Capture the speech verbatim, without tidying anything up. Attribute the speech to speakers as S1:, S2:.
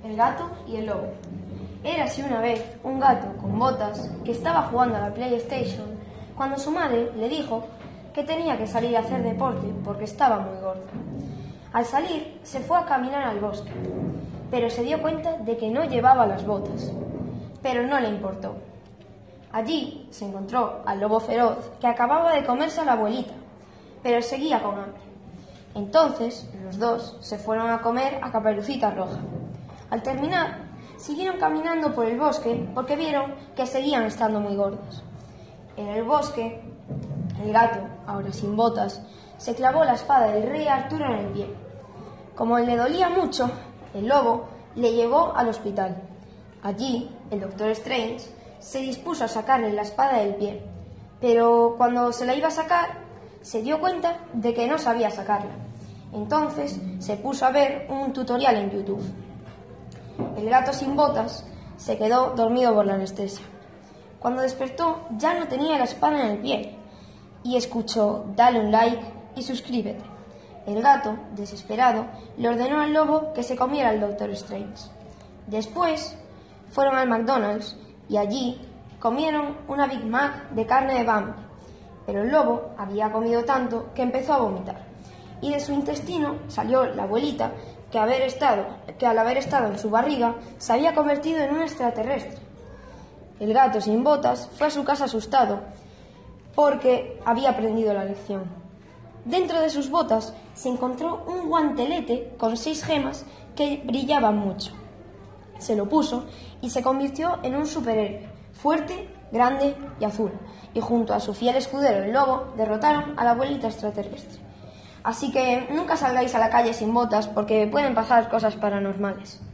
S1: El gato y el lobo. Érase una vez un gato con botas que estaba jugando a la PlayStation cuando su madre le dijo que tenía que salir a hacer deporte porque estaba muy gordo. Al salir se fue a caminar al bosque, pero se dio cuenta de que no llevaba las botas, pero no le importó. Allí se encontró al lobo feroz que acababa de comerse a la abuelita, pero seguía con hambre. Entonces los dos se fueron a comer a Caperucita Roja. Al terminar, siguieron caminando por el bosque porque vieron que seguían estando muy gordos. En el bosque, el gato, ahora sin botas, se clavó la espada del rey Arturo en el pie. Como le dolía mucho, el lobo le llevó al hospital. Allí, el doctor Strange se dispuso a sacarle la espada del pie, pero cuando se la iba a sacar, se dio cuenta de que no sabía sacarla. Entonces se puso a ver un tutorial en YouTube. El gato sin botas se quedó dormido por la anestesia. Cuando despertó ya no tenía la espada en el pie y escuchó: dale un like y suscríbete. El gato, desesperado, le ordenó al lobo que se comiera al doctor Strange. Después fueron al McDonald's y allí comieron una Big Mac de carne de Bambi, pero el lobo había comido tanto que empezó a vomitar y de su intestino salió la abuelita que, haber estado, que al haber estado en su barriga se había convertido en un extraterrestre. El gato sin botas fue a su casa asustado porque había aprendido la lección. Dentro de sus botas se encontró un guantelete con seis gemas que brillaban mucho. Se lo puso y se convirtió en un superhéroe, fuerte, grande y azul, y junto a su fiel escudero el lobo derrotaron a la abuelita extraterrestre. Así que nunca salgáis a la calle sin botas porque pueden pasar cosas paranormales.